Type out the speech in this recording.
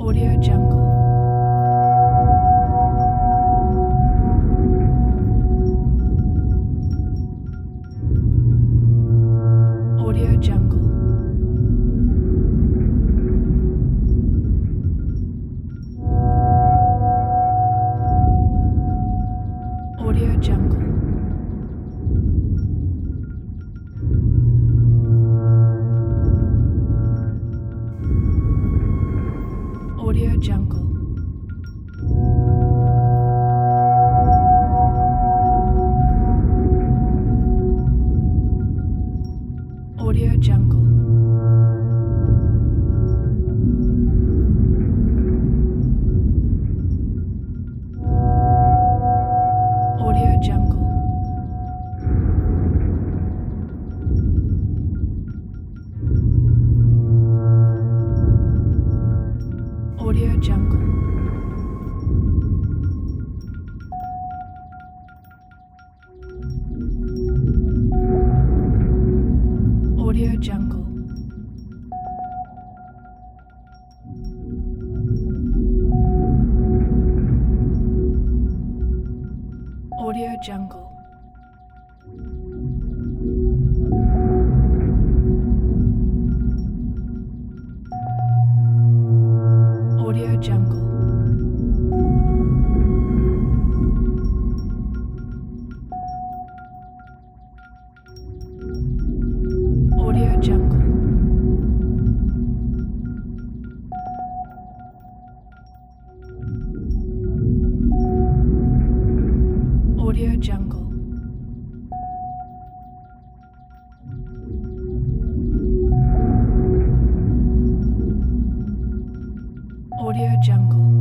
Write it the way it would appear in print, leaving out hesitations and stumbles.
Audio Jungle. Audio Jungle. Audio Jungle. Audio Jungle. Audio Jungle. Audio Jungle. Audio Jungle. Audio Jungle. Audio Jungle. Audio Jungle. Audio Jungle. Audio Jungle. Audio Jungle.